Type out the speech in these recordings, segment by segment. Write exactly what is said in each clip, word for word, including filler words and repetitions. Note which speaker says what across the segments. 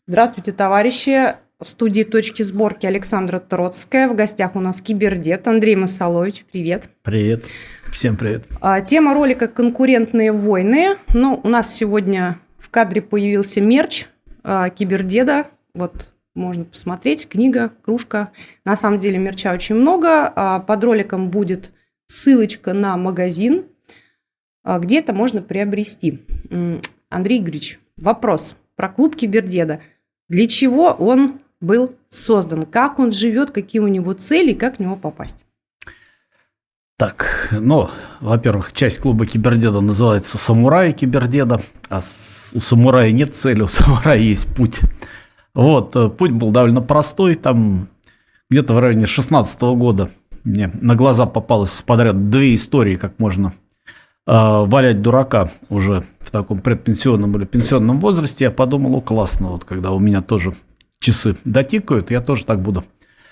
Speaker 1: Здравствуйте, товарищи. В студии «Точки сборки» Александра Троцкая. В гостях у нас кибердед Андрей Масалович. Привет.
Speaker 2: Привет. Всем привет.
Speaker 1: Тема ролика «Конкурентные войны». Ну, у нас сегодня в кадре появился мерч кибердеда. Вот можно посмотреть. Книга, кружка. На самом деле мерча очень много. Под роликом будет ссылочка на магазин, где это можно приобрести. Андрей Игоревич, вопрос про клуб кибердеда. Для чего он был создан? Как он живет? Какие у него цели? И как в него попасть?
Speaker 2: Так, ну, во-первых, часть клуба кибердеда называется «Самураи кибердеда», а у самурая нет цели, у самурая есть путь. Вот, путь был довольно простой, там где-то в районе шестнадцатого года мне на глаза попалось подряд две истории, как можно э, валять дурака уже в таком предпенсионном или пенсионном возрасте. Я подумал, о, классно, вот когда у меня тоже часы дотикают, я тоже так буду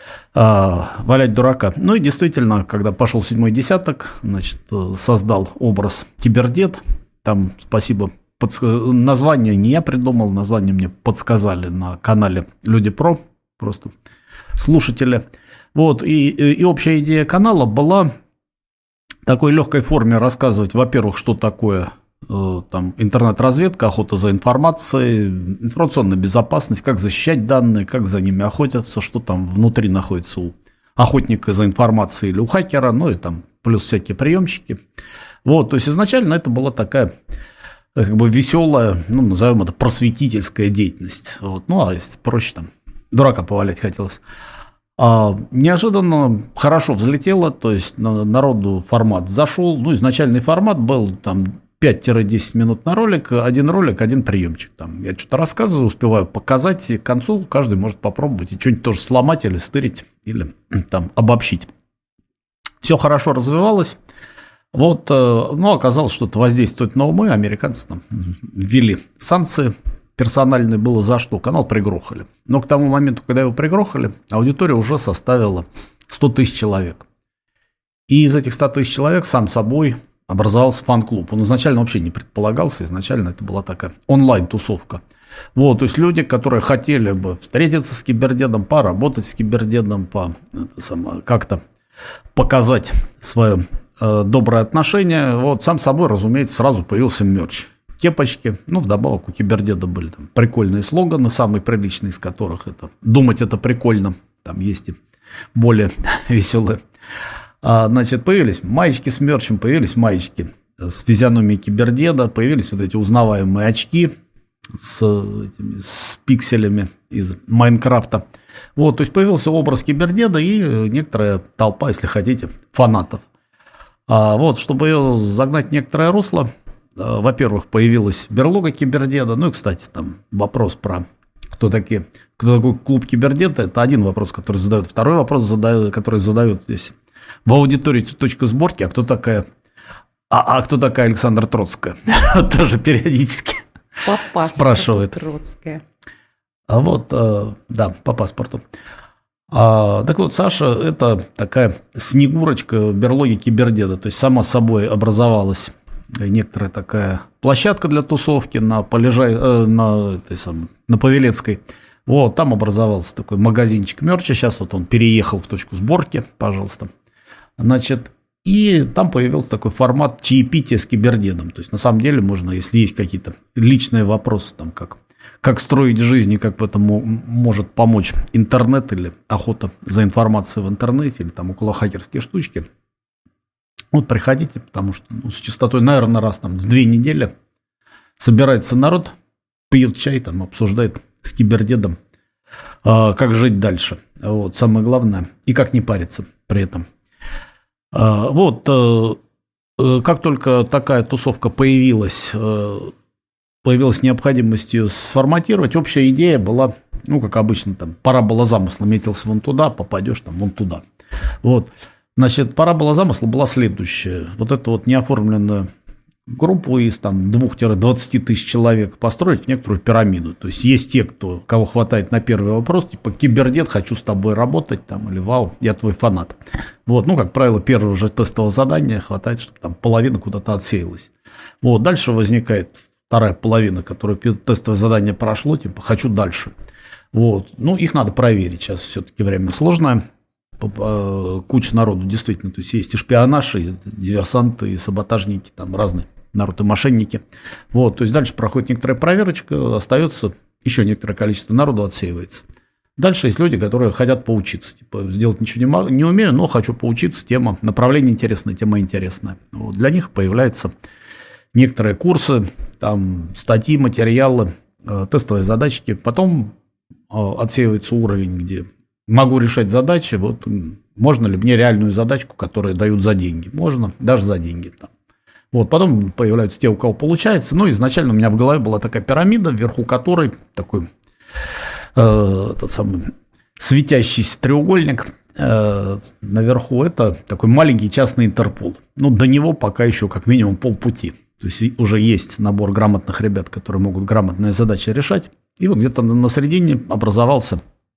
Speaker 2: э, валять дурака. Ну и действительно, когда пошел седьмой десяток, значит, создал образ кибердед. Там, спасибо, подск... название не я придумал, название мне подсказали на канале Люди Про, просто слушатели. Вот, и, и общая идея канала была в такой легкой форме рассказывать, во-первых, что такое э, там, интернет-разведка, охота за информацией, информационная безопасность, как защищать данные, как за ними охотятся, что там внутри находится у охотника за информацией или у хакера, ну и там плюс всякие приемчики. Вот, то есть изначально это была такая как бы веселая, ну, назовем это просветительская деятельность. Вот, ну, а если проще, там, дурака повалять хотелось. А неожиданно хорошо взлетело, то есть народу формат зашел. Ну, изначальный формат был там пять-десять минут на ролик, один ролик, один приемчик. Там я что-то рассказываю, успеваю показать, и к концу каждый может попробовать и что-нибудь тоже сломать или стырить, или там обобщить. Все хорошо развивалось. Вот, ну, оказалось, что это воздействует на умы. Американцы там ввели санкции. Персональный было за что, канал пригрохали. Но к тому моменту, когда его пригрохали, аудитория уже составила сто тысяч человек. И из этих ста тысяч человек сам собой образовался фан-клуб. Он изначально вообще не предполагался, изначально это была такая онлайн-тусовка. Вот, то есть люди, которые хотели бы встретиться с кибердедом, поработать с кибердедом, по, как-то показать свое э, доброе отношение, вот, сам собой, разумеется, сразу появился мерч. Кепочки, ну, вдобавок у кибердеда были там прикольные слоганы, самые приличные из которых это «Думать это прикольно», там есть и более веселые. А, значит, появились маечки с мерчем, появились маечки с физиономией кибердеда, появились вот эти узнаваемые очки с, этими, с пикселями из Майнкрафта. Вот, то есть появился образ кибердеда и некоторая толпа, если хотите, фанатов. А, вот, чтобы ее загнать в некоторое русло, во-первых, появилась берлога кибердеда. Ну и, кстати, там вопрос про кто такие, кто такой клуб кибердеда. Это один вопрос, который задают. Второй вопрос, задают, который задают здесь в аудитории «Точка сборки». А кто такая, а, а кто такая Александра Троцкая? Тоже периодически спрашивают.
Speaker 1: Троцкая.
Speaker 2: А вот, да, по паспорту. А, так вот, Саша – это такая снегурочка в берлоге кибердеда. То есть сама собой образовалась некоторая такая площадка для тусовки на, Полежай, э, на, этой самой, на Павелецкой. Вот, там образовался такой магазинчик мерча. Сейчас вот он переехал в точку сборки, пожалуйста. Значит, и там появился такой формат чаепития с кибердедом. То есть, на самом деле, можно, если есть какие-то личные вопросы, там, как, как строить жизнь и как в этом может помочь интернет или охота за информацией в интернете, или там около хакерские штучки, вот приходите, потому что ну, с частотой, наверное, раз там в две недели собирается народ, пьет чай, там обсуждает с кибердедом, э, как жить дальше. Вот, самое главное, и как не париться при этом. Э, вот, э, э, как только такая тусовка появилась, э, появилась необходимость ее сформатировать, общая идея была, ну, как обычно, там, парабола замысла, метился вон туда, попадешь там вон туда. Вот. Значит, парабола замысла была следующая. Вот эту вот неоформленную группу из там двух-двадцати тысяч человек построить в некоторую пирамиду. То есть, есть те, кто, кого хватает на первый вопрос, типа «Кибердед, хочу с тобой работать», там, или «Вау, я твой фанат». Вот, ну, как правило, первого же тестового задания хватает, чтобы там половина куда-то отсеялась. Вот, дальше возникает вторая половина, которая тестовое задание прошло, типа, хочу дальше. Вот. Ну, их надо проверить. Сейчас все-таки время сложное. Куча народу действительно. То есть, есть и шпионаж, и диверсанты, и саботажники, там разные народ и мошенники. Вот. То есть, дальше проходит некоторая проверочка, остается еще некоторое количество народу, отсеивается. Дальше есть люди, которые хотят поучиться. Типа, сделать ничего не, могу, не умею, но хочу поучиться. Тема, направление интересное, тема интересная. Вот. Для них появляются некоторые курсы, там, статьи, материалы, э, тестовые задачки. Потом э, отсеивается уровень, где могу решать задачи. Вот, можно ли мне реальную задачку, которую дают за деньги? Можно, даже за деньги. Там. Вот, потом появляются те, у кого получается. Ну, изначально у меня в голове была такая пирамида, вверху которой такой э, тот самый светящийся треугольник. Э, наверху это такой маленький частный Интерпол. Ну, до него пока еще как минимум полпути. То есть уже есть набор грамотных ребят, которые могут грамотные задачи решать. И вот где-то на середине образовался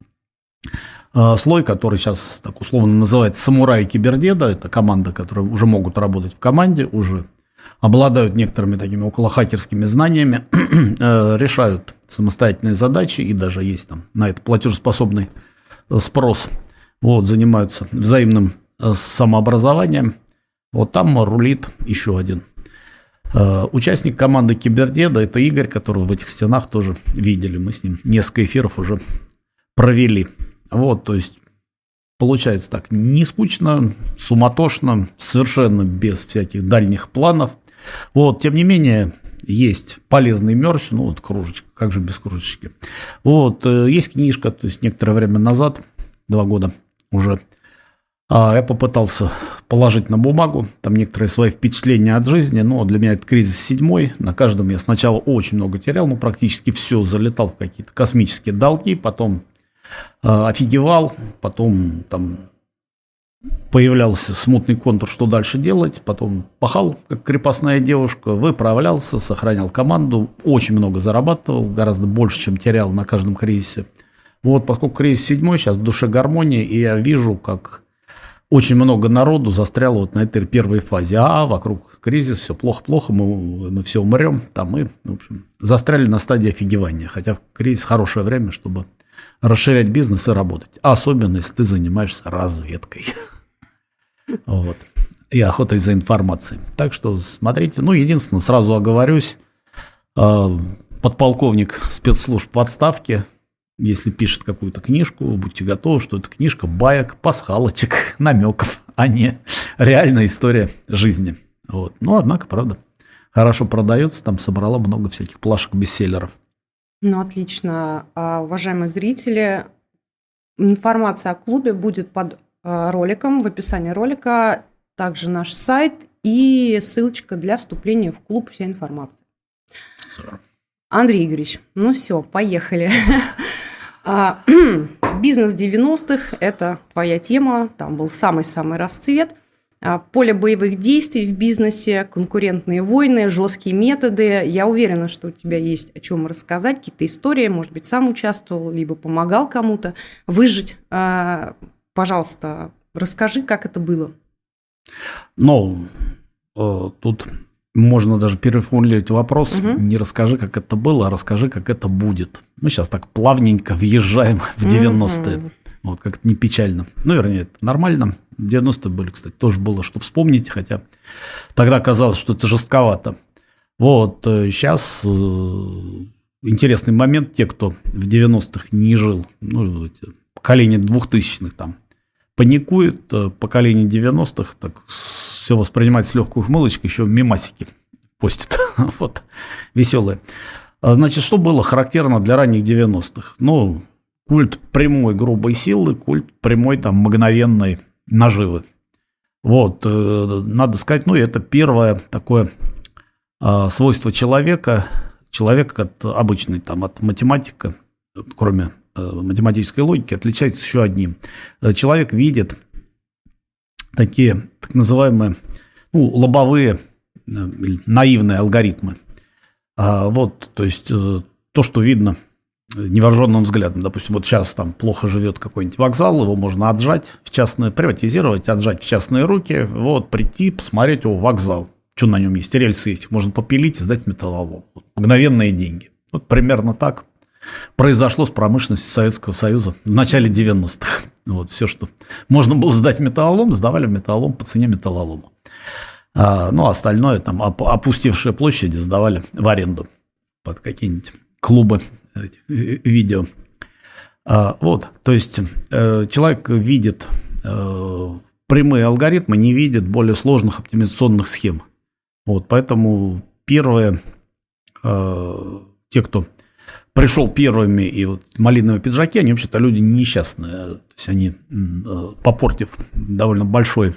Speaker 2: э, слой, который сейчас так условно называется «Самурай Кибердеда». Это команда, которые уже могут работать в команде, уже обладают некоторыми такими околохакерскими знаниями, э, решают самостоятельные задачи, и даже есть там на это платежеспособный спрос. Вот, занимаются взаимным э, самообразованием. Вот там рулит еще один э, участник команды Кибердеда. Это Игорь, которого в этих стенах тоже видели. Мы с ним несколько эфиров уже провели. Вот, то есть получается так, не скучно, суматошно, совершенно без всяких дальних планов. Вот, тем не менее, есть полезный мерч, ну вот кружечка, как же без кружечки. Вот, есть книжка, то есть некоторое время назад, два года уже, я попытался положить на бумагу там некоторые свои впечатления от жизни, но для меня это кризис седьмой, на каждом я сначала очень много терял, ну практически все, залетал в какие-то космические долги, потом офигевал, потом там появлялся смутный контур, что дальше делать, потом пахал, как крепостная девушка, выправлялся, сохранял команду, очень много зарабатывал, гораздо больше, чем терял на каждом кризисе. Вот, поскольку кризис седьмой, сейчас в душе гармония, и я вижу, как очень много народу застряло вот на этой первой фазе. А вокруг кризис, все плохо-плохо, мы, мы все умрем, там мы, в общем, застряли на стадии офигевания, хотя кризис хорошее время, чтобы расширять бизнес и работать. А особенно, если ты занимаешься разведкой. Вот. И охотой за информацией. Так что смотрите. Ну, единственное, сразу оговорюсь, подполковник спецслужб в отставке, если пишет какую-то книжку, будьте готовы, что это книжка баек, пасхалочек, намеков, а не реальная история жизни. Вот. Ну, однако, правда, хорошо продается, там собрала много всяких плашек-бестселлеров.
Speaker 1: Ну, отлично. Уважаемые зрители, информация о клубе будет под роликом, в описании ролика, также наш сайт и ссылочка для вступления в клуб, вся информация. Sir. Андрей Игоревич, ну все, поехали. Бизнес девяностых – это твоя тема, там был самый-самый расцвет. Поле боевых действий в бизнесе, конкурентные войны, жесткие методы. Я уверена, что у тебя есть о чем рассказать, какие-то истории, может быть, сам участвовал, либо помогал кому-то выжить. Пожалуйста, расскажи, как это было.
Speaker 2: Ну, тут можно даже переформулировать вопрос. Угу. Не расскажи, как это было, а расскажи, как это будет. Мы сейчас так плавненько въезжаем в девяностые. Угу. Вот, как-то не печально. Ну, вернее, это нормально. девяностые были, кстати, тоже было что вспомнить, хотя тогда казалось, что это жестковато. Вот, сейчас интересный момент. Те, кто в девяностых не жил, ну, поколение двухтысячных там, паникует, поколение девяностых так все воспринимает с легкой ухмылочкой, еще мемасики постит. Вот, веселые. Значит, что было характерно для ранних девяностых? Ну, культ прямой грубой силы, культ прямой там мгновенной наживы. Вот, надо сказать, ну, это первое такое свойство человека, человек от обычной там, от математика, кроме математической логики, отличается еще одним. Человек видит такие так называемые, ну, лобовые, наивные алгоритмы. Вот, то есть то, что видно невооруженным взглядом. Допустим, вот сейчас там плохо живет какой-нибудь вокзал, его можно отжать в частные, приватизировать, отжать в частные руки, вот, прийти, посмотреть, о, вокзал, что на нем есть, рельсы есть, их можно попилить и сдать металлолом. Вот. мгновенные деньги. Вот примерно так произошло с промышленностью Советского Союза в начале девяностых. Вот все, что можно было сдать в металлолом, сдавали в металлолом по цене металлолома. А, ну, остальное, там, опустевшие площади сдавали в аренду под какие-нибудь клубы этих, видео. А, вот, то есть э, человек видит э, прямые алгоритмы, не видит более сложных оптимизационных схем. Вот, поэтому первые, э, те, кто пришел первыми, и вот малиновые пиджаки, они вообще-то люди несчастные. То есть они, э, попортив довольно большой,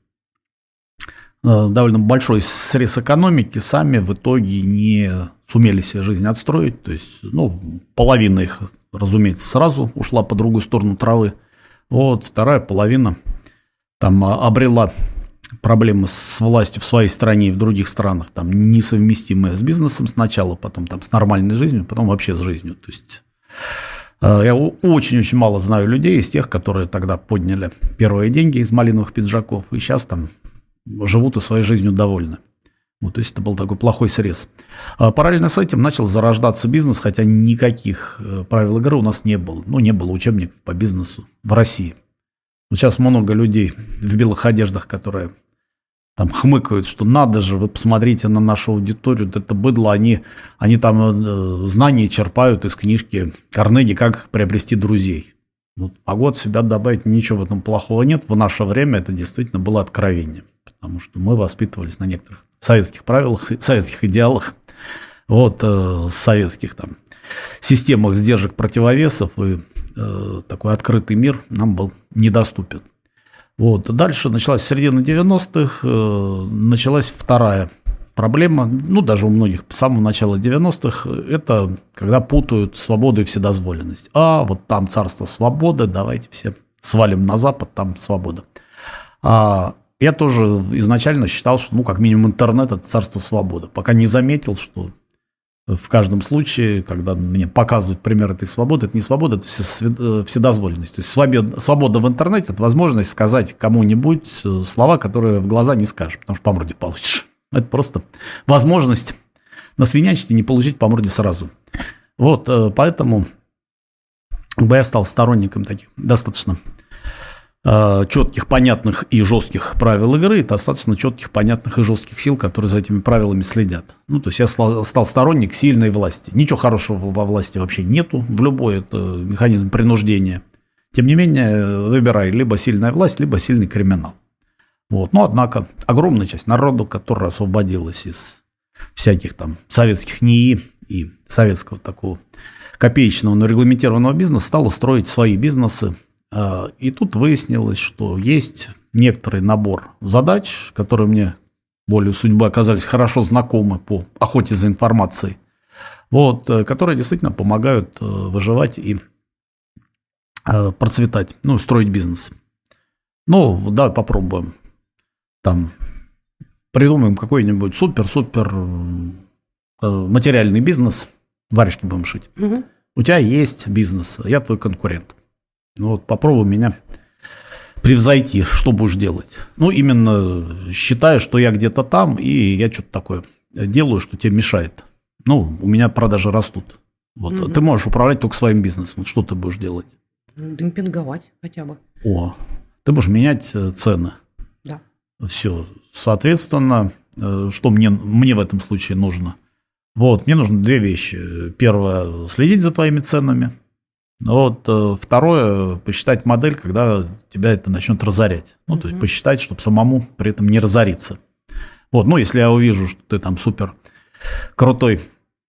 Speaker 2: э, довольно большой срез экономики, сами в итоге не сумели себе жизнь отстроить. То есть, ну, половина их, разумеется, сразу ушла по другую сторону травы. Вот, вторая половина там обрела проблемы с властью в своей стране и в других странах, там, несовместимые с бизнесом сначала, потом там, с нормальной жизнью, потом вообще с жизнью. То есть я очень-очень мало знаю людей из тех, которые тогда подняли первые деньги из малиновых пиджаков и сейчас там живут и своей жизнью довольны. Вот, то есть это был такой плохой срез. Параллельно с этим начал зарождаться бизнес, хотя никаких правил игры у нас не было. Ну, не было учебников по бизнесу в России. Вот сейчас много людей в белых одеждах, которые там хмыкают, что надо же, вы посмотрите на нашу аудиторию, это быдло, они, они там знания черпают из книжки Карнеги «Как приобрести друзей». Вот, могу от себя добавить, ничего в этом плохого нет. В наше время это действительно было откровением, потому что мы воспитывались на некоторых советских правилах, советских идеалах, вот, э, советских там системах сдержек, противовесов, и э, такой открытый мир нам был недоступен. Вот. Дальше началась середина девяностых, э, началась вторая проблема, ну, даже у многих с самого начала девяностых, это когда путают свободу и вседозволенность. А, вот там царство свободы, давайте все свалим на Запад, там свобода. А я тоже изначально считал, что, ну, как минимум, интернет – это царство свободы, пока не заметил, что в каждом случае, когда мне показывают пример этой свободы, это не свобода, это вседозволенность. То есть свобода в интернете – это возможность сказать кому-нибудь слова, которые в глаза не скажешь, потому что по морде получишь. Это просто возможность насвинячить и не получить по морде сразу. Вот, поэтому я стал сторонником таких достаточно четких, понятных и жестких правил игры, и достаточно четких, понятных и жестких сил, которые за этими правилами следят. Ну, то есть я стал сторонник сильной власти. Ничего хорошего во власти вообще нету, в любой это механизм принуждения. Тем не менее, выбирай либо сильная власть, либо сильный криминал. Вот. Но, однако, огромная часть народу, которая освободилась из всяких там советских НИИ и советского такого копеечного, но регламентированного бизнеса, стала строить свои бизнесы. И тут выяснилось, что есть некоторый набор задач, которые мне волею судьбы оказались хорошо знакомы по охоте за информацией, вот, которые действительно помогают выживать и процветать, ну, строить бизнес. Ну, давай попробуем. Там придумаем какой-нибудь супер-супер материальный бизнес, варежки будем шить. Угу. У тебя есть бизнес, я твой конкурент. Ну вот попробуй меня превзойти, что будешь делать. Ну, именно считая, что я где-то там, и я что-то такое делаю, что тебе мешает. Ну, у меня продажи растут. Вот. Угу. Ты можешь управлять только своим бизнесом. Вот что ты будешь делать?
Speaker 1: Демпинговать хотя бы.
Speaker 2: О, ты будешь менять цены.
Speaker 1: Да. Все.
Speaker 2: Соответственно, что мне, мне в этом случае нужно? Вот, мне нужно две вещи. Первое, следить за твоими ценами. Вот, второе, посчитать модель, когда тебя это начнет разорять. Ну, mm-hmm. то есть посчитать, чтобы самому при этом не разориться. Вот, ну, если я увижу, что ты там супер крутой,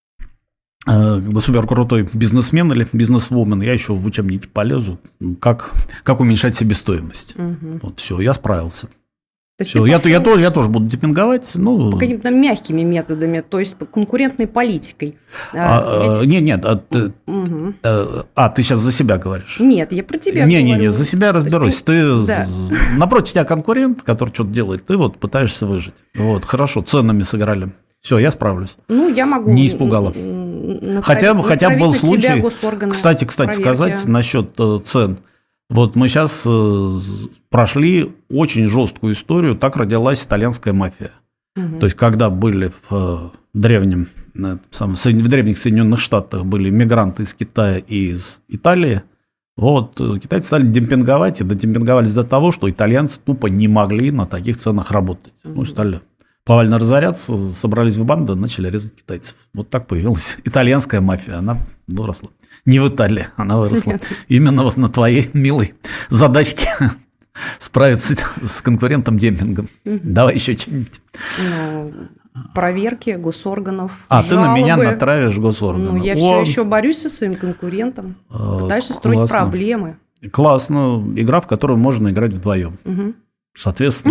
Speaker 2: э, супер крутой бизнесмен или бизнесвумен, я еще в учебнике полезу, как, как уменьшать себестоимость. Mm-hmm. Вот, все, я справился. Все, я, я, тоже, я тоже буду демпинговать. Ну,
Speaker 1: по какими-то мягкими методами, то есть по конкурентной политикой.
Speaker 2: А, ведь... Нет, нет, а ты, угу. а, ты сейчас за себя говоришь.
Speaker 1: Нет, я про тебя
Speaker 2: не,
Speaker 1: говорю.
Speaker 2: Не, не, за себя разберусь. Ты,
Speaker 1: да.
Speaker 2: Напротив тебя конкурент, который что-то делает, ты вот пытаешься выжить. Вот, хорошо, ценами сыграли. Все, я справлюсь.
Speaker 1: Ну, я могу.
Speaker 2: Не испугала. Хотя, хотя был случай, кстати, кстати сказать, насчет цен. Вот мы сейчас э, прошли очень жесткую историю, так родилась итальянская мафия. Угу. То есть, когда были в э, древнем в древних Соединенных Штатах были мигранты из Китая и из Италии. Вот, китайцы стали демпинговать, и дотемпинговались до того, что итальянцы тупо не могли на таких ценах работать. Mm-hmm. Ну, стали повально разоряться, собрались в банды, начали резать китайцев. Вот так появилась итальянская мафия, она выросла. Не в Италии, она выросла. Нет. Именно вот на твоей милой задачке справиться с конкурентом демпингом. Mm-hmm. Давай еще что-нибудь.
Speaker 1: Ну, проверки госорганов,
Speaker 2: А,
Speaker 1: жалобы.
Speaker 2: Ты на меня натравишь госорганов.
Speaker 1: Ну, я О, все еще борюсь со своим конкурентом, э, пытаюсь строить классно. проблемы.
Speaker 2: Классно. Игра, в которую можно играть вдвоем. Угу. Соответственно,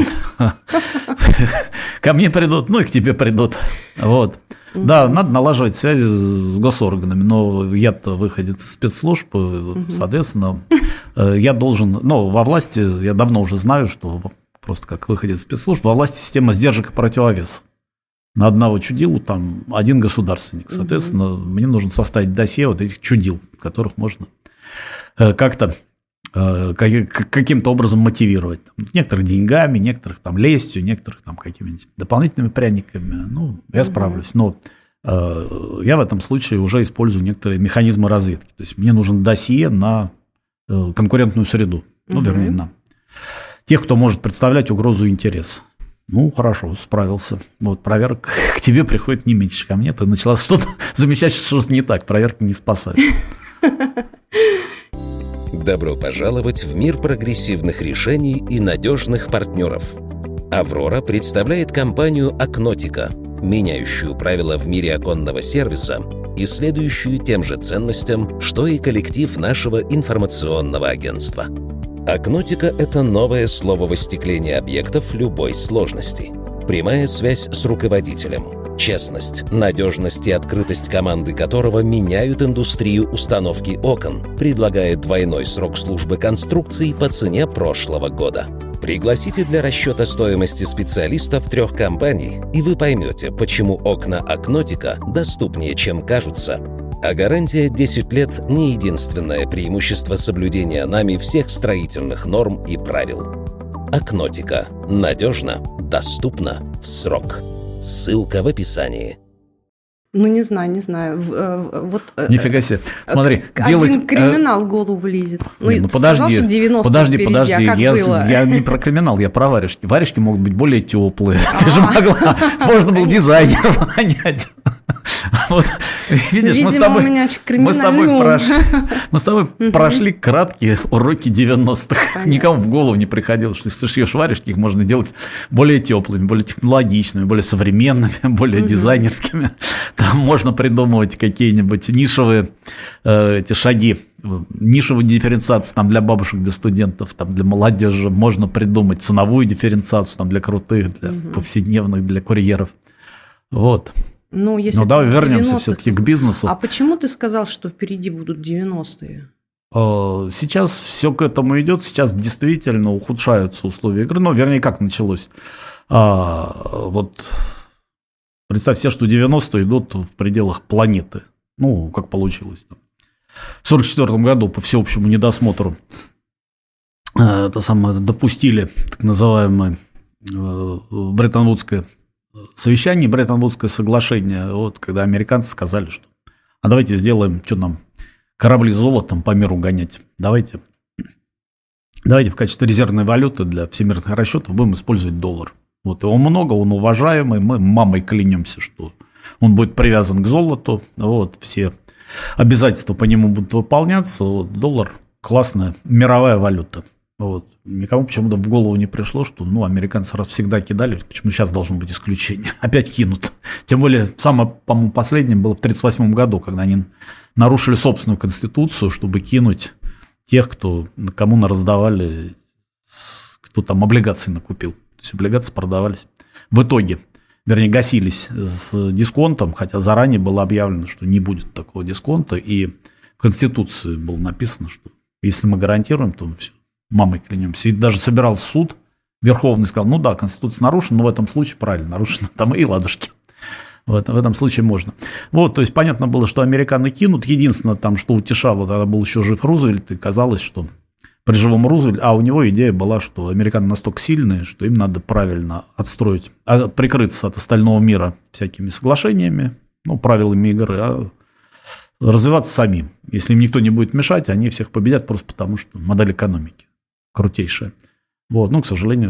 Speaker 2: ко мне придут, ну и к тебе придут. Вот. Да, надо налаживать связи с госорганами, но я-то выходец из спецслужб, соответственно, я должен, ну, во власти, я давно уже знаю, что просто как выходец из спецслужб, во власти система сдержек и противовесов. На одного чудилу там один государственник. Соответственно, угу. мне нужно составить досье вот этих чудил, которых можно как-то каким-то образом мотивировать. Некоторых деньгами, некоторых там лестью, некоторых там какими-нибудь дополнительными пряниками. Ну, я угу. справлюсь. Но э, я в этом случае уже использую некоторые механизмы разведки. То есть мне нужен досье на э, конкурентную среду. Ну, угу. вернее, на тех, кто может представлять угрозу и интерес. Ну, хорошо, справился. Вот проверка к тебе приходит не меньше, ко мне. Ты начала что-то замечать, что не так. Проверка не спасает.
Speaker 3: Добро пожаловать в мир прогрессивных решений и надежных партнеров. «Аврора» представляет компанию «Акнотика», меняющую правила в мире оконного сервиса и следующую тем же ценностям, что и коллектив нашего информационного агентства. «Акнотика» — это новое слово в остеклении объектов любой сложности. Прямая связь с руководителем, честность, надежность и открытость команды которого меняют индустрию установки окон, предлагает двойной срок службы конструкций по цене прошлого года. Пригласите для расчета стоимости специалистов трех компаний, и вы поймете, почему окна «Акнотика» доступнее, чем кажутся. А гарантия десять лет – не единственное преимущество соблюдения нами всех строительных норм и правил. «Акнотика» – надежно, доступно, в срок. Ссылка в описании.
Speaker 1: Ну, не знаю, не знаю. Вот,
Speaker 2: Нифига себе. Смотри,
Speaker 1: один делать... криминал в голову лезет.
Speaker 2: Ну, не, ну подожди, сказал, что подожди, впереди, подожди. А как я, было? Я не про криминал, я про варежки. Варежки могут быть более теплые. Ты же могла. Можно было дизайнера нанять. Вот, видишь, мы с тобой, мы с тобой, прошли, мы с тобой прошли краткие уроки девяностых. Понятно. Никому в голову не приходило, что если ты шьешь варежки, их можно делать более теплыми, более технологичными, более современными, более угу. дизайнерскими. Там можно придумывать какие-нибудь нишевые э, эти шаги, нишевую дифференциацию там, для бабушек, для студентов, там, для молодежи. Можно придумать ценовую дифференциацию там, для крутых, для угу. повседневных, для курьеров. Вот.
Speaker 1: Ну, если
Speaker 2: ну давай вернемся все-таки к бизнесу.
Speaker 1: А почему ты сказал, что впереди будут девяностые?
Speaker 2: Сейчас все к этому идет, сейчас действительно ухудшаются условия игры. Ну, вернее, как началось. А, вот представь себе, что девяностые идут в пределах планеты. Ну, как получилось. В сорок четвёртом году по всеобщему недосмотру это самое допустили так называемое Бреттон-Вудское совещание, Бреттон-Вудское соглашение, вот, когда американцы сказали, что а давайте сделаем, что нам, корабли с золотом по миру гонять, давайте, давайте в качестве резервной валюты для всемирных расчетов будем использовать доллар. Вот его много, он уважаемый, мы мамой клянемся, что он будет привязан к золоту, вот, все обязательства по нему будут выполняться, вот, доллар классная мировая валюта. Вот. Никому почему-то в голову не пришло, что ну, американцы раз всегда кидали, почему сейчас должно быть исключение. Опять кинут. Тем более, самое, по-моему, последнее было в тысяча девятьсот тридцать восьмом году, когда они нарушили собственную конституцию, чтобы кинуть тех, кто, кому раздавали, кто там облигации накупил. То есть облигации продавались. В итоге, вернее, гасились с дисконтом, хотя заранее было объявлено, что не будет такого дисконта. И в конституции было написано, что если мы гарантируем, то все. Мамой клянемся. И даже собирал суд Верховный, сказал, ну да, Конституция нарушена, но в этом случае правильно нарушена, там и ладушки. Вот, в этом случае можно. Вот, то есть понятно было, что американцы кинут. Единственное, там, что утешало, тогда был еще жив Рузвельт, и казалось, что при живом Рузвельте, а у него идея была, что американцы настолько сильные, что им надо правильно отстроить, прикрыться от остального мира всякими соглашениями ну, правилами игры, а развиваться самим. Если им никто не будет мешать, они всех победят просто потому, что модель экономики крутейшая. Вот, ну, к сожалению,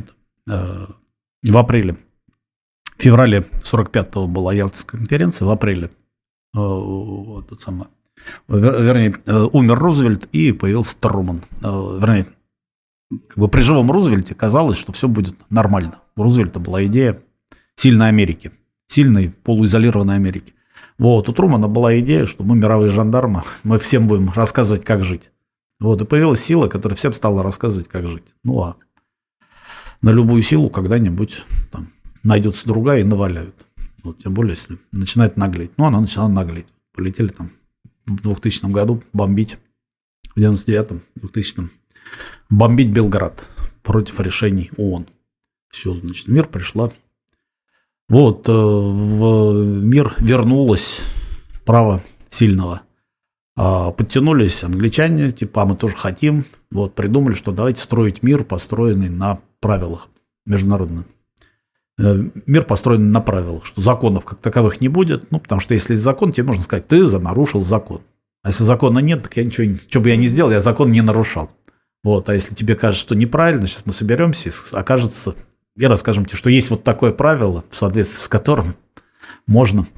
Speaker 2: в апреле, в феврале сорок пятого была Ялтинская конференция, в апреле, вот, это самое, вернее, умер Рузвельт и появился Труман. Вернее, как бы при живом Рузвельте казалось, что все будет нормально. У Рузвельта была идея сильной Америки, сильной полуизолированной Америки. Вот, у Трумана была идея, что мы мировые жандармы, мы всем будем рассказывать, как жить. Вот, и появилась сила, которая всем стала рассказывать, как жить. Ну, а на любую силу когда-нибудь там найдется другая и наваляют. Вот, тем более, если начинает наглеть. Ну, она начала наглеть. Полетели там в двухтысячном году бомбить, в девяносто девятом, двухтысячном, бомбить Белград против решений ООН. Все, значит, в мир пришла. Вот, в мир вернулось право сильного. Подтянулись англичане, типа, а мы тоже хотим. Вот, придумали, что давайте строить мир, построенный на правилах международных. Мир построен на правилах, что законов как таковых не будет, ну, потому что если есть закон, тебе можно сказать, ты нарушил закон. А если закона нет, так я ничего, что бы я ни сделал, я закон не нарушал. Вот, а если тебе кажется, что неправильно, сейчас мы соберемся, и окажется, и расскажем тебе, что есть вот такое правило, в соответствии с которым можно,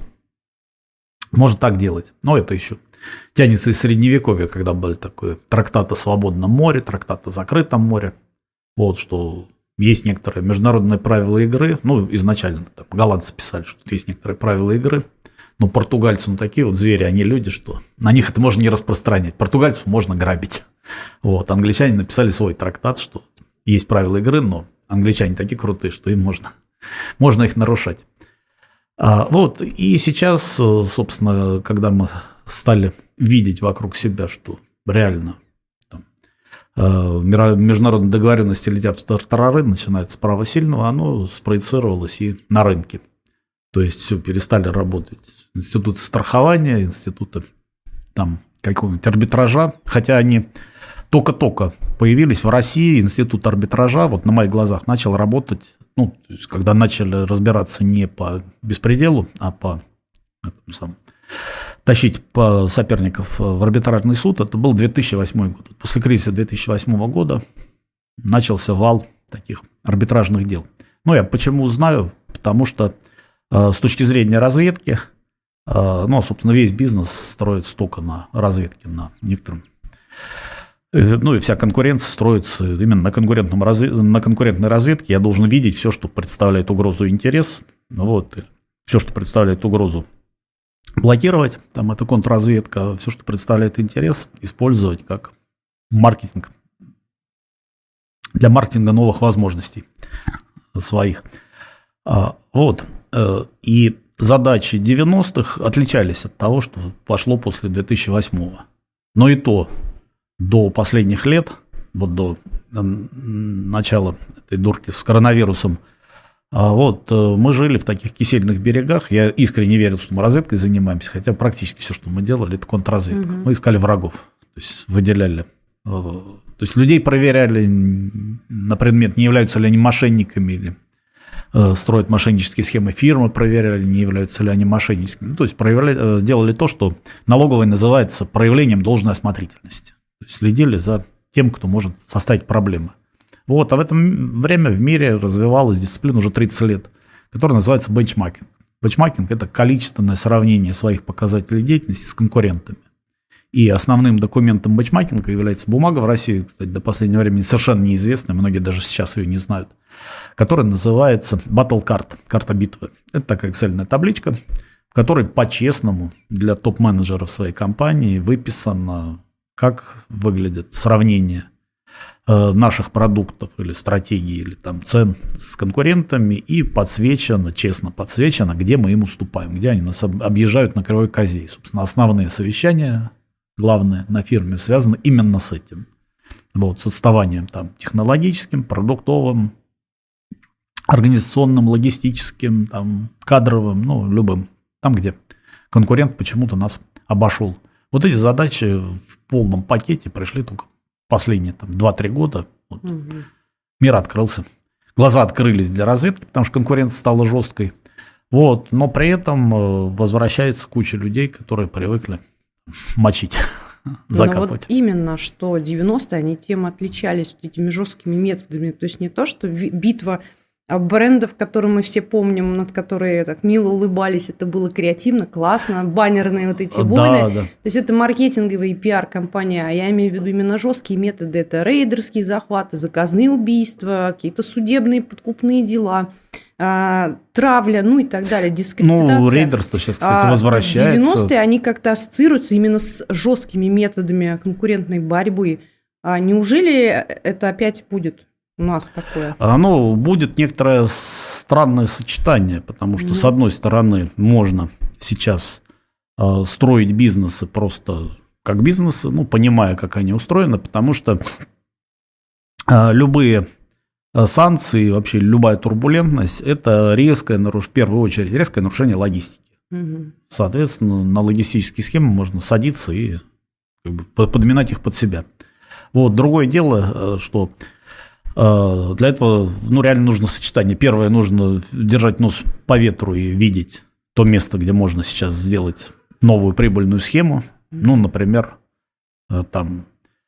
Speaker 2: можно так делать. Но это еще тянется из Средневековья, когда были такое трактат о свободном море, трактат о закрытом море. Вот, что есть некоторые международные правила игры. Ну, изначально там, голландцы писали, что тут есть некоторые правила игры. Но португальцы, ну, такие вот звери, они люди, что на них это можно не распространять. Португальцев можно грабить. Вот, англичане написали свой трактат, что есть правила игры, но англичане такие крутые, что им можно, можно их нарушать. А, вот, и сейчас, собственно, когда мы стали видеть вокруг себя, что реально там, международные договоренности летят в тартарары, начинается с права сильного, оно спроецировалось и на рынке. То есть все, перестали работать институты страхования, институты там, какого-нибудь арбитража, хотя они только-только появились в России, институт арбитража, вот на моих глазах начал работать, ну, то есть, когда начали разбираться не по беспределу, а по сам, тащить по соперников в арбитражный суд, это был две тысячи восьмой год. После кризиса две тысячи восьмого года начался вал таких арбитражных дел. Ну, я почему знаю? Потому что э, с точки зрения разведки, э, ну, собственно, весь бизнес строится только на разведке, на некотором. Ну и вся конкуренция строится именно на, конкурентном развед... на конкурентной разведке. Я должен видеть все, что представляет угрозу и интерес. Вот. Все, что представляет угрозу, блокировать. Там это контрразведка. Все, что представляет интерес, использовать как маркетинг. Для маркетинга новых возможностей своих. Вот. И задачи девяностых отличались от того, что пошло после две тысячи восьмого. Но и то до последних лет, вот до начала этой дурки с коронавирусом, вот мы жили в таких кисельных берегах. Я искренне верил, что мы разведкой занимаемся, хотя практически все, что мы делали, это контрразведка. Угу. Мы искали врагов, то есть выделяли, то есть людей проверяли на предмет, не являются ли они мошенниками или строят мошеннические схемы, фирмы проверяли, не являются ли они мошенническими. Ну, то есть проявляли, делали то, что налоговой называется проявлением должной осмотрительности. То есть следили за тем, кто может составить проблемы. Вот, а в это время в мире развивалась дисциплина уже тридцать лет, которая называется бенчмаркинг. Бенчмаркинг – это количественное сравнение своих показателей деятельности с конкурентами. И основным документом бенчмаркинга является бумага в России, кстати, до последнего времени совершенно неизвестная, многие даже сейчас ее не знают, которая называется Battle Card, карта битвы. Это такая эксельная табличка, в которой по-честному для топ-менеджеров своей компании выписано, как выглядит сравнение наших продуктов или стратегий, или там цен с конкурентами, и подсвечено, честно подсвечено, где мы им уступаем, где они нас объезжают на кривой козе. И, собственно, основные совещания, главные на фирме, связаны именно с этим. Вот, с отставанием там, технологическим, продуктовым, организационным, логистическим, там, кадровым, ну, любым. Там, где конкурент почему-то нас обошел. Вот эти задачи в полном пакете пришли только последние там, два-три года. Вот. Угу. Мир открылся. Глаза открылись для разведки, потому что конкуренция стала жесткой. Вот, но при этом возвращается куча людей, которые привыкли мочить, закапывать.
Speaker 1: Вот именно, что девяностые, они тем отличались вот этими жесткими методами. То есть не то, что битва брендов, которые мы все помним, над которые так мило улыбались, это было креативно, классно, баннерные вот эти войны. Да, да. То есть это маркетинговые пиар-компания, а я имею в виду именно жесткие методы. Это рейдерские захваты, заказные убийства, какие-то судебные подкупные дела, травля, ну и так далее, дискредитация.
Speaker 2: Ну, рейдерство сейчас, кстати, возвращается.
Speaker 1: девяностые, они как-то ассоциируются именно с жесткими методами конкурентной борьбы. А неужели это опять будет у нас такое?
Speaker 2: Оно будет некоторое странное сочетание, потому что, mm-hmm. с одной стороны, можно сейчас э, строить бизнесы просто как бизнесы, ну, понимая, как они устроены, потому что э, любые санкции, вообще любая турбулентность – это резкое, в первую очередь, резкое нарушение логистики. Mm-hmm. Соответственно, на логистические схемы можно садиться и как бы подминать их под себя. Вот. Другое дело, что для этого, ну, реально нужно сочетание. Первое, нужно держать нос по ветру и видеть то место, где можно сейчас сделать новую прибыльную схему. Ну, например, там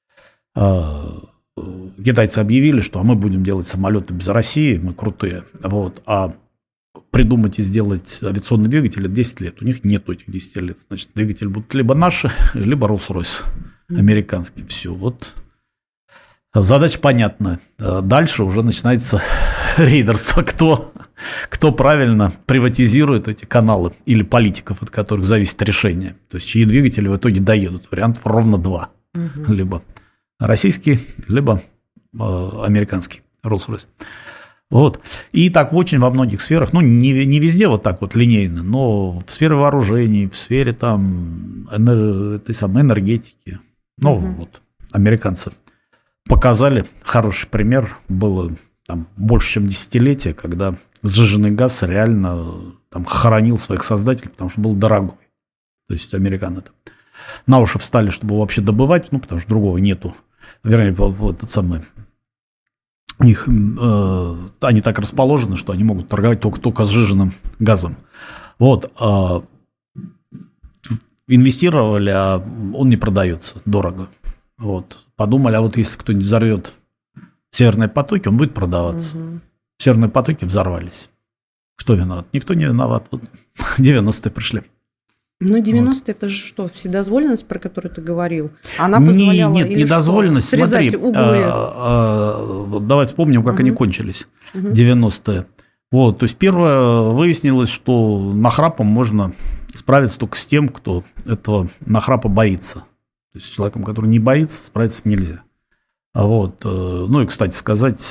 Speaker 2: китайцы объявили, что а мы будем делать самолеты без России, мы крутые. Вот. А придумать и сделать авиационный двигатель – это десять лет. У них нет этих десяти лет. Значит, двигатели будут либо наши, либо Rolls-Royce американский. Все, вот. Задача понятна. Дальше уже начинается рейдерство. Кто, кто правильно приватизирует эти каналы или политиков, от которых зависит решение. То есть, чьи двигатели в итоге доедут. Вариантов ровно два. Угу. Либо российский, либо э, американский Rolls-Royce. Вот. И так очень во многих сферах, ну, не, не везде вот так вот линейно, но в сфере вооружений, в сфере там энер, этой самой энергетики. Ну, угу. вот, американцы показали хороший пример. Было там больше, чем десятилетие, когда сжиженный газ реально там хоронил своих создателей, потому что был дорогой. То есть американцы там на уши встали, чтобы его вообще добывать, ну, потому что другого нету. Вернее, вот этот самый, у них, э, они так расположены, что они могут торговать только, только сжиженным газом. Вот. Э, инвестировали, а он не продается дорого. Вот. Подумали, а вот если кто-нибудь взорвет северные потоки, он будет продаваться. Угу. Северные потоки взорвались. Кто виноват? Никто не виноват. Вот девяностые пришли.
Speaker 1: Ну, девяностые вот. Это же что, вседозволенность, про которую ты говорил? Она позволяла
Speaker 2: не, нет,
Speaker 1: или
Speaker 2: недозволенность,
Speaker 1: что? Срезать
Speaker 2: смотри,
Speaker 1: углы?
Speaker 2: А, а, давай вспомним, как угу. они кончились, угу. девяностые. Вот, то есть, первое, выяснилось, что нахрапом можно справиться только с тем, кто этого нахрапа боится. То есть, с человеком, который не боится, справиться нельзя. Вот. Ну, и, кстати сказать,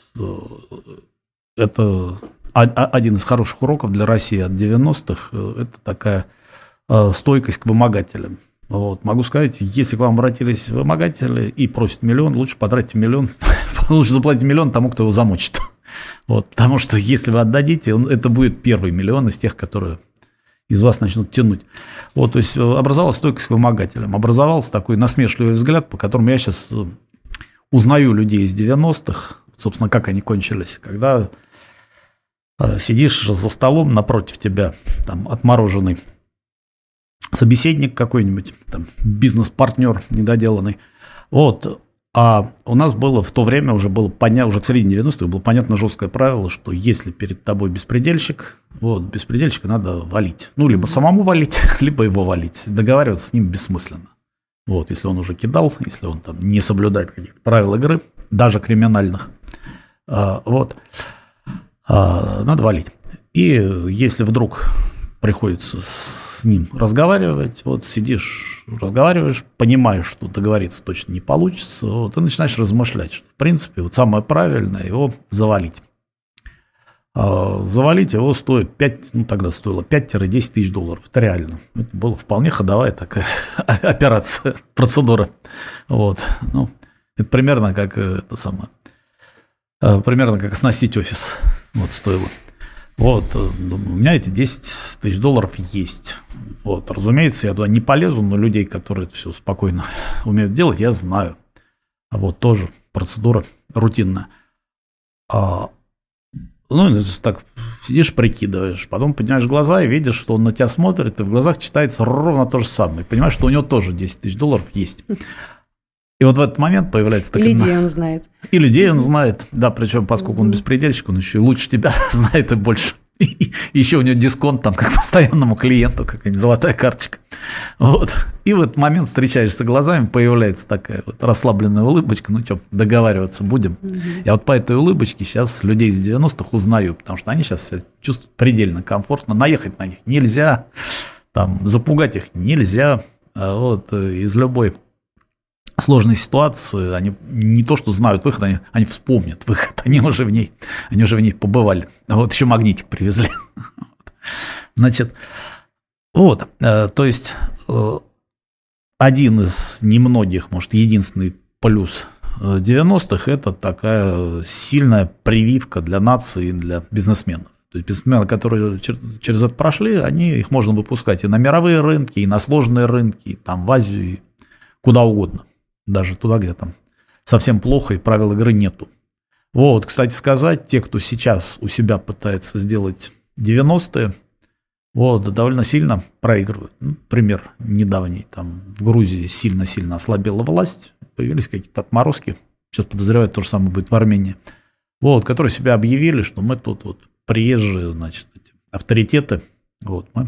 Speaker 2: это один из хороших уроков для России от девяностых. Это такая стойкость к вымогателям. Вот. Могу сказать, если к вам обратились вымогатели и просят миллион, лучше потратьте миллион, лучше заплатите миллион тому, кто его замочит. Вот. Потому что если вы отдадите, он, это будет первый миллион из тех, которые из вас начнут тянуть. Вот, то есть образовалась стойкость к вымогателям, образовался такой насмешливый взгляд, по которому я сейчас узнаю людей из девяностых, собственно, как они кончились, когда сидишь за столом, напротив тебя там отмороженный собеседник какой-нибудь, там, бизнес-партнер недоделанный. Вот. А у нас было в то время, уже было понятно, уже к середине девяностых было понятно жесткое правило, что если перед тобой беспредельщик, вот, беспредельщика надо валить. Ну, либо самому валить, либо его валить. Договариваться с ним бессмысленно. Вот, если он уже кидал, если он там не соблюдает каких-то правил игры, даже криминальных, а, вот, а, надо валить. И если вдруг приходится с ним разговаривать, вот сидишь, разговариваешь, понимаешь, что договориться точно не получится, вот, и начинаешь размышлять, что, в принципе, вот самое правильное его завалить. А завалить его стоит пять, ну, тогда стоило пять-десять тысяч долларов, это реально. Это была вполне ходовая такая операция, процедура. Вот. Ну, это примерно как это самое, примерно как оснастить офис, вот, стоило. Вот, думаю, у меня эти десять тысяч долларов есть. Вот, разумеется, я туда не полезу, но людей, которые это все спокойно умеют делать, я знаю. Вот, тоже процедура рутинная. А, ну, так сидишь, прикидываешь, потом поднимаешь глаза и видишь, что он на тебя смотрит, и в глазах читается ровно то же самое. Понимаешь, что у него тоже десять тысяч долларов есть. И вот в этот момент появляется...
Speaker 1: И людей он знает.
Speaker 2: И людей он знает, да, причем поскольку он беспредельщик, он еще и лучше тебя знает и больше. И еще у него дисконт там как постоянному клиенту, какая-нибудь золотая карточка. Вот. И в этот момент встречаешься глазами, появляется такая вот расслабленная улыбочка. Ну что, договариваться будем. Угу. Я вот по этой улыбочке сейчас людей из девяностых узнаю, потому что они сейчас себя чувствуют предельно комфортно. Наехать на них нельзя, там, запугать их нельзя. Вот. Из любой сложной ситуации они не то что знают выход, они, они вспомнят выход, они уже в ней, они уже в ней побывали. Вот еще магнитик привезли. Значит, вот, то есть один из немногих, может, единственный плюс девяностых – это такая сильная прививка для нации и для бизнесменов. То есть бизнесмены, которые через это прошли, они, их можно выпускать и на мировые рынки, и на сложные рынки, и там в Азию, и куда угодно. Даже туда, где там совсем плохо и правил игры нету. Вот, кстати сказать, те, кто сейчас у себя пытается сделать девяностые, вот, довольно сильно проигрывают. Ну, пример недавний, там в Грузии сильно-сильно ослабела власть, появились какие-то отморозки, сейчас подозревают, то же самое будет в Армении, вот, которые себя объявили, что мы тут вот приезжие, значит, эти авторитеты, вот, мы,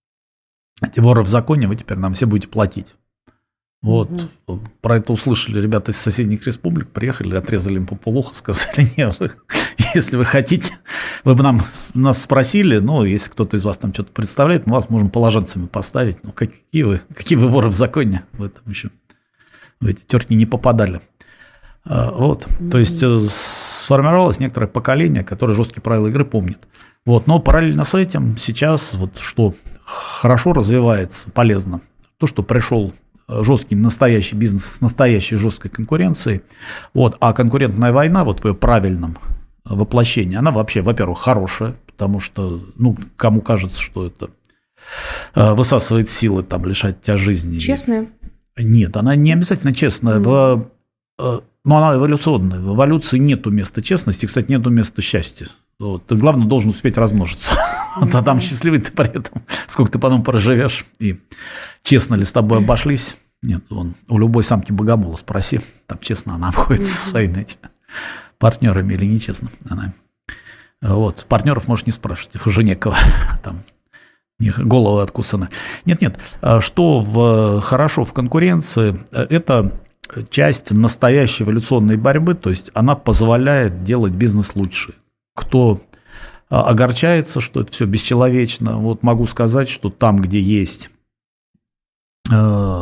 Speaker 2: эти воры в законе, вы теперь нам все будете платить. Вот, угу. Про это услышали ребята из соседних республик, приехали, отрезали им по полуху, сказали, нет, вы, если вы хотите, вы бы нам, нас спросили, ну, если кто-то из вас там что-то представляет, мы вас можем положенцами поставить, ну, какие вы, какие вы воры в законе, вы там еще в эти терки не попадали. А, вот, угу. То есть сформировалось некоторое поколение, которое жесткие правила игры помнит. Вот, но параллельно с этим сейчас вот что хорошо развивается, полезно, то, что пришел жесткий настоящий бизнес с настоящей жесткой конкуренцией. Вот. А конкурентная война, вот в ее правильном воплощении, она вообще, во-первых, хорошая, потому что, ну, кому кажется, что это высасывает силы, там, лишает тебя жизни.
Speaker 1: Честная?
Speaker 2: Нет, она не обязательно честная, mm. в, но она эволюционная. В эволюции нету места честности, кстати, нету места счастья. Вот. Ты, главное, должен успеть размножиться. Mm-hmm. А там счастливый ты при этом, сколько ты потом проживешь, и честно ли с тобой обошлись. Нет, он, у любой самки богомола спроси, там честно она обходится mm-hmm. со своими этими партнерами или нечестно. Она... Вот, с партнеров можешь не спрашивать, их уже некого, там головы откусаны. Нет-нет, что в, хорошо в конкуренции, это часть настоящей эволюционной борьбы, то есть она позволяет делать бизнес лучше. Кто огорчается, что это все бесчеловечно, вот могу сказать, что там, где есть, э,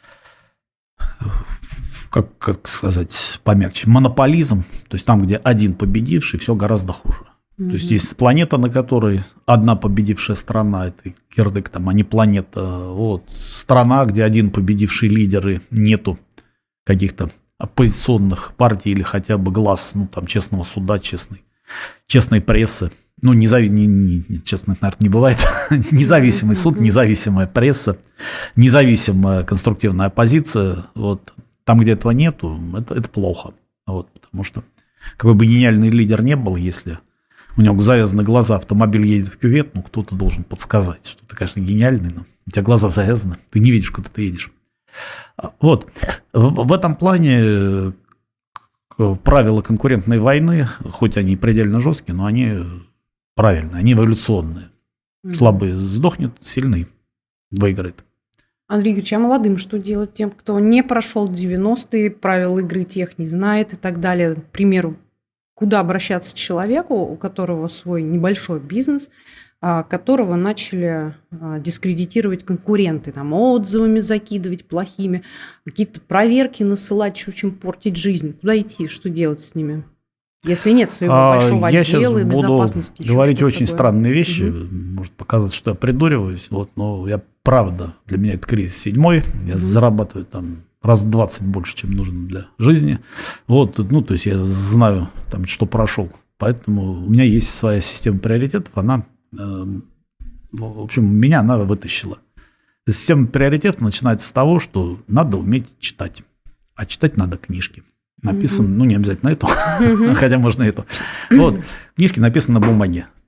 Speaker 2: как, как сказать помягче, монополизм, то есть там, где один победивший, все гораздо хуже. Mm-hmm. То есть есть планета, на которой одна победившая страна, это кирдык там, а не планета, вот, страна, где один победивший лидер и нету каких-то оппозиционных партий или хотя бы глаз, ну там, честного суда, честной. Честной прессы, ну, незави... не, не, не, честно, наверное, не бывает, независимый суд, независимая пресса, независимая конструктивная оппозиция, вот, там, где этого нету, это, это плохо, вот, потому что какой бы гениальный лидер не был, если у него завязаны глаза, автомобиль едет в кювет, ну, кто-то должен подсказать, что ты, конечно, гениальный, но у тебя глаза завязаны, ты не видишь, куда ты едешь. Вот, в, в этом плане... Правила конкурентной войны, хоть они предельно жесткие, но они правильные, они эволюционные. Mm-hmm. Слабый сдохнет, сильный выиграет.
Speaker 1: Андрей Игоревич, а молодым что делать? Тем, кто не прошел девяностые, правил игры тех не знает и так далее. К примеру, куда обращаться к человеку, у которого свой небольшой бизнес, которого начали дискредитировать конкуренты, там, отзывами закидывать плохими, какие-то проверки насылать, что очень портить жизнь. Куда идти, что делать с ними? Если нет своего а, большого
Speaker 2: я
Speaker 1: отдела и безопасности.
Speaker 2: Я сейчас буду говорить очень такое. Странные вещи, угу. Может показаться, что я придуриваюсь, вот, но я правда, для меня это кризис седьмой, я угу. зарабатываю там раз в двадцать больше, чем нужно для жизни, вот, ну, то есть я знаю, там, что прошел, поэтому у меня есть своя система приоритетов, она... В общем, меня она вытащила. Система приоритетов начинается с того, что надо уметь читать. А читать надо книжки. Написано, mm-hmm. ну, не обязательно эту, mm-hmm. хотя можно эту. Вот, книжки написаны на бумаге.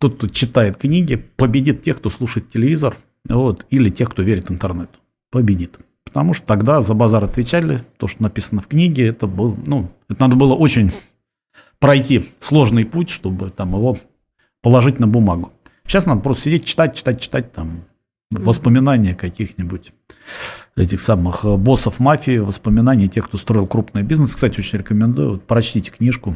Speaker 2: тот, кто читает книги, победит тех, кто слушает телевизор, вот, или тех, кто верит интернету. Победит. Потому что тогда за базар отвечали, то, что написано в книге, это был, ну, это надо было очень пройти сложный путь, чтобы там его положить на бумагу. Сейчас надо просто сидеть, читать, читать, читать там воспоминания каких-нибудь этих самых боссов мафии, воспоминания тех, кто строил крупный бизнес. Кстати, очень рекомендую, вот, прочтите книжку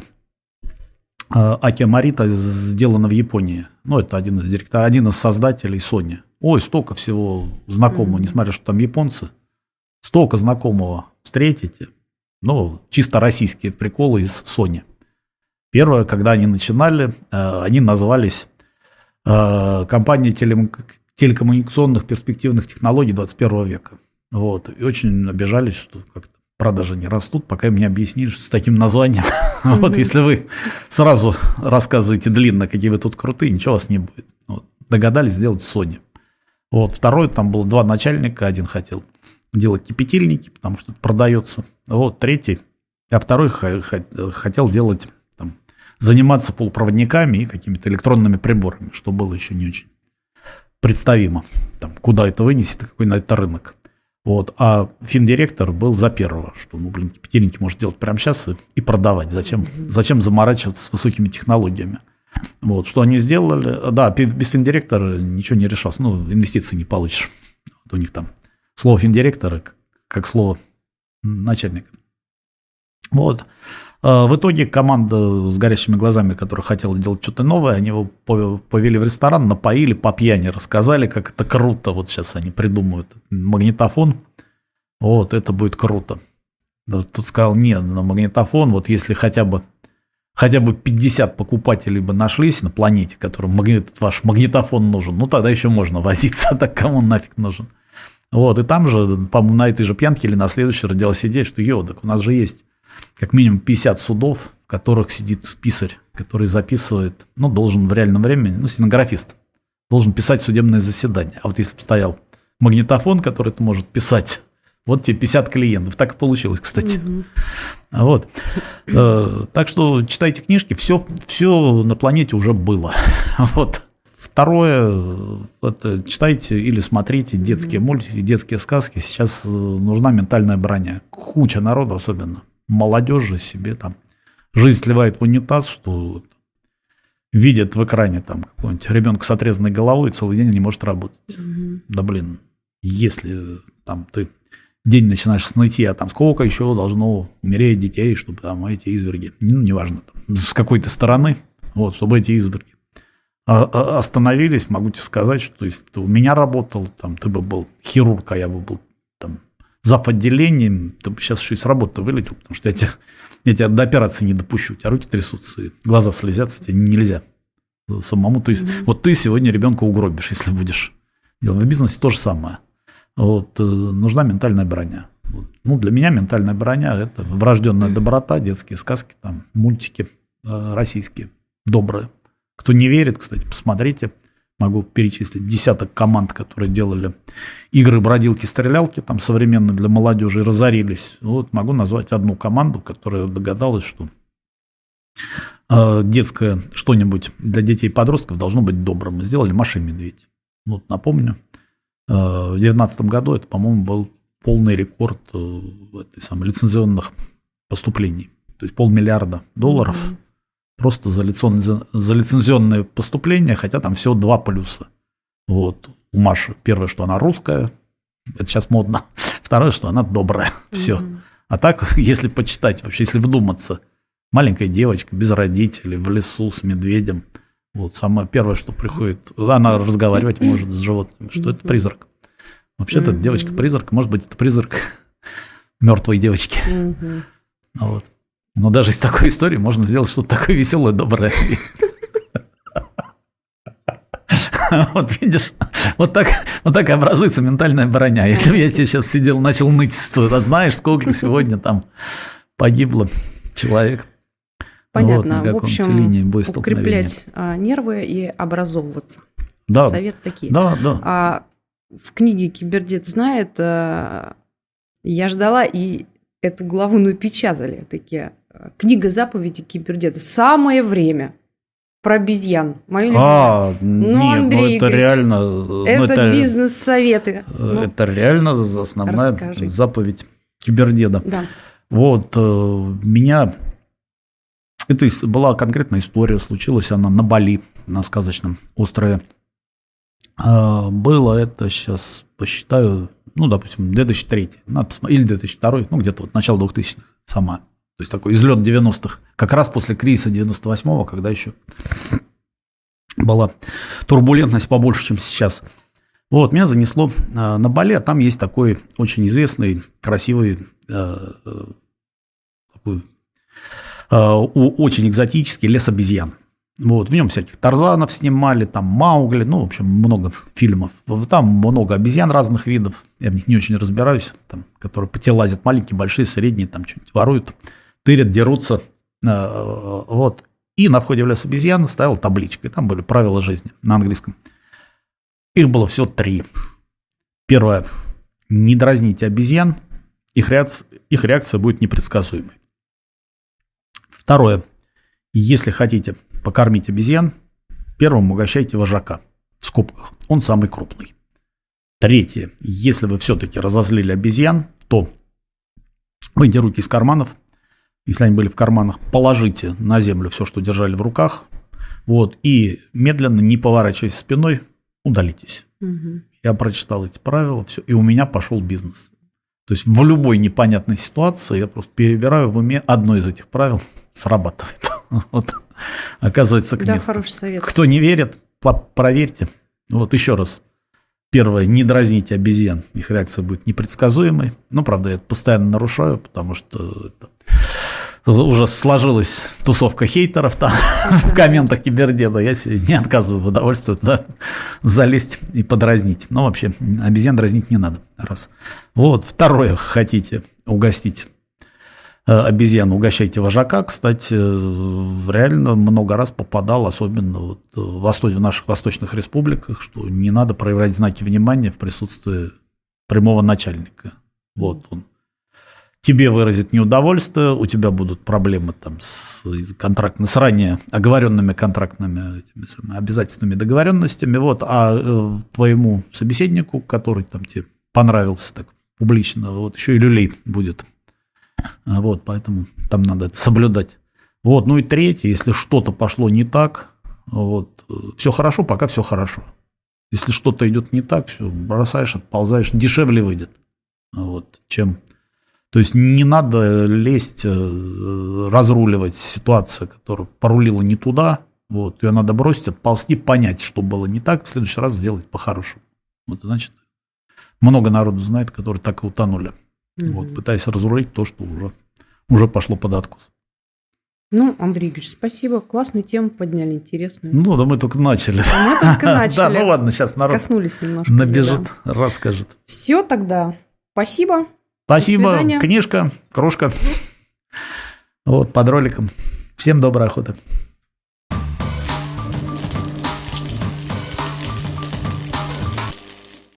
Speaker 2: Аки Морита, сделано в Японии. Ну, это один из директоров, один из создателей Sony. Ой, столько всего знакомого, mm-hmm. несмотря что там японцы. Столько знакомого встретите. Ну, чисто российские приколы из Sony. Первое, когда они начинали, они назывались компанией телекоммуникационных перспективных технологий двадцать первого века. Вот. И очень обижались, что как-то продажи не растут, пока им не объяснили, что с таким названием. Mm-hmm. Вот если вы сразу рассказываете длинно, какие вы тут крутые, ничего у вас не будет. Вот. Догадались сделать Sony. Вот. Второй, там было два начальника, один хотел делать кипятильники, потому что это продается. Вот. Третий, а второй хотел делать, там, заниматься полупроводниками и какими-то электронными приборами, что было еще не очень представимо. Там, куда это вынесет, какой на это рынок. Вот. А финдиректор был за первого, что, ну, блин, кипятильники можно делать прямо сейчас и, и продавать. Зачем, зачем заморачиваться с высокими технологиями? Вот. Что они сделали? Да, без финдиректора ничего не решалось. Ну, инвестиций не получишь. Вот у них там слово финдиректора как слово начальника. Вот. В итоге команда с горящими глазами, которая хотела делать что-то новое, они его повели в ресторан, напоили, по пьяни рассказали, как это круто. Вот сейчас они придумают магнитофон. Вот, это будет круто. Тут сказал, нет, на магнитофон, вот если хотя бы, хотя бы пятьдесят покупателей бы нашлись на планете, которым магнит, ваш магнитофон нужен, ну тогда еще можно возиться, а так кому он нафиг нужен. Вот, и там же, по-моему, на этой же пьянке или на следующей родилась идея, что, ё, так у нас же есть как минимум пятьдесят судов, в которых сидит писарь, который записывает, ну, должен в реальном времени, ну, стенографист, должен писать судебное заседание. А вот если бы стоял магнитофон, который это может писать, вот тебе пятьдесят клиентов. Так и получилось, кстати. Угу. Вот. Так что читайте книжки, все, все на планете уже было. Вот. Второе, это читайте или смотрите детские мультики, детские сказки. Сейчас нужна ментальная броня. Куча народу, особенно молодежи, себе там жизнь сливает в унитаз, что видят в экране там какого-нибудь ребенка с отрезанной головой и целый день не может работать. Mm-hmm. Да блин, если там ты день начинаешь с нытья, там сколько еще должно умереть детей, чтобы там эти изверги, ну неважно, там, с какой-то стороны, вот, чтобы эти изверги остановились, могу тебе сказать, что если бы ты у меня работал, там, ты бы был хирург, а я бы был там зав. Отделением, ты бы сейчас еще и с работы вылетел, потому что я тебя, я тебя до операции не допущу, у тебя руки трясутся, и глаза слезятся, тебе нельзя самому. То есть, mm-hmm. вот ты сегодня ребенка угробишь, если будешь делать. В бизнесе то же самое. Вот, нужна ментальная броня. Вот. Ну, для меня ментальная броня – это врожденная доброта, детские сказки, там, мультики э, российские, добрые. Кто не верит, кстати, посмотрите. Могу перечислить десяток команд, которые делали игры, бродилки, стрелялки, там современные для молодежи, и разорились. Вот могу назвать одну команду, которая догадалась, что э, детское что-нибудь для детей и подростков должно быть добрым. Сделали «Маша и медведь». Вот напомню, э, в две тысячи девятнадцатом году это, по-моему, был полный рекорд э, этой самой лицензионных поступлений. То есть полмиллиарда долларов. Mm-hmm. Просто за, лицен... за лицензионное поступление, хотя там всего два плюса. Вот. У Маши первое, что она русская, это сейчас модно. Второе, что она добрая. Все. Mm-hmm. А так, если почитать, вообще, если вдуматься, маленькая девочка без родителей в лесу с медведем. Вот самое первое, что приходит, она разговаривать может с животными, что mm-hmm. это призрак. Вообще-то mm-hmm. девочка-призрак, может быть, это призрак мертвой девочки. Mm-hmm. Вот. Но даже из такой истории можно сделать что-то такое веселое, доброе. Вот видишь, вот так, вот так и образуется ментальная броня. Если бы я тебе сейчас сидел, начал ныть, а знаешь, сколько сегодня там погибло человек.
Speaker 1: Понятно, вот, в общем, укреплять нервы и образовываться.
Speaker 2: Да.
Speaker 1: Совет такие.
Speaker 2: Да, да.
Speaker 1: А в книге «Кибердед знает» я ждала, и эту главу напечатали такие. Книга заповедей Кибердеда. Самое время про обезьян. Мою
Speaker 2: А,
Speaker 1: ну,
Speaker 2: нет,
Speaker 1: Андрей
Speaker 2: ну это
Speaker 1: Игоревич,
Speaker 2: реально...
Speaker 1: Это,
Speaker 2: ну, это
Speaker 1: бизнес-советы.
Speaker 2: Это ну, реально основная расскажите. Заповедь Кибердеда.
Speaker 1: Да.
Speaker 2: Вот, меня... Это была конкретная история, случилась она на Бали, на сказочном острове. Было это, сейчас посчитаю, ну, допустим, две тысячи третий, или две тысячи второй, ну, где-то вот начало двухтысячных сама. То есть такой излет девяностых, как раз после кризиса девяносто восьмого, когда еще была турбулентность побольше, чем сейчас. Вот, меня занесло на Бали, а там есть такой очень известный, красивый, такой, очень экзотический лес обезьян. Вот, в нем всяких Тарзанов снимали, там Маугли, ну, в общем, много фильмов. Там много обезьян разных видов, я в них не очень разбираюсь, там, которые по телу лазят, маленькие, большие, средние, там что-нибудь воруют, тырят, дерутся. Вот. И на входе в лес обезьян стояла табличка, и там были правила жизни на английском. Их было всего три. Первое. Не дразните обезьян, их реакция, их реакция будет непредсказуемой. Второе. Если хотите покормить обезьян, первым угощайте вожака, в скобках, он самый крупный. Третье. Если вы все-таки разозлили обезьян, то выньте руки из карманов, если они были в карманах, положите на землю все, что держали в руках, вот, и медленно, не поворачиваясь спиной, удалитесь. Угу. Я прочитал эти правила, все, и у меня пошел бизнес. То есть в любой непонятной ситуации я просто перебираю в уме одно из этих правил, срабатывает. Вот. Оказывается, к месту. Да,
Speaker 1: хороший совет.
Speaker 2: Кто не верит, проверьте. Вот еще раз. Первое, не дразните обезьян, их реакция будет непредсказуемой. Ну, правда, я это постоянно нарушаю, потому что это уже сложилась тусовка хейтеров там в комментах Кибердеда. Я себе не отказываю в удовольствии туда залезть и подразнить. Но вообще обезьян дразнить не надо. Раз. Вот. Второе, хотите угостить обезьяну, угощайте вожака. Кстати, реально много раз попадал, особенно вот в наших восточных республиках, что не надо проявлять знаки внимания в присутствии прямого начальника. Вот он. Тебе выразит неудовольствие, у тебя будут проблемы там с контрактными, с ранее оговоренными контрактными этими самыми, обязательными договоренностями, вот, а твоему собеседнику, который там тебе понравился так публично, вот еще и люлей будет. Вот, поэтому там надо это соблюдать. Вот, ну и третье, если что-то пошло не так, вот, все хорошо, пока все хорошо. Если что-то идет не так, все, бросаешь, отползаешь, дешевле выйдет, вот, чем... То есть не надо лезть, разруливать ситуацию, которая порулила не туда, вот, ее надо бросить, отползти, понять, что было не так, в следующий раз сделать по-хорошему. Вот, значит, много народу знает, которые так и утонули. Mm-hmm. Вот, пытаясь разрулить то, что уже, уже пошло под откос.
Speaker 1: Ну, Андрей Игоревич, спасибо. Классную тему подняли, интересную.
Speaker 2: Ну, да мы только начали.
Speaker 1: А мы только начали.
Speaker 2: Да, ну ладно, сейчас народ
Speaker 1: коснулись немножко.
Speaker 2: Набежит, расскажет.
Speaker 1: Все тогда. Спасибо.
Speaker 2: Спасибо. Книжка, кружка. Вот, под роликом. Всем доброй охоты.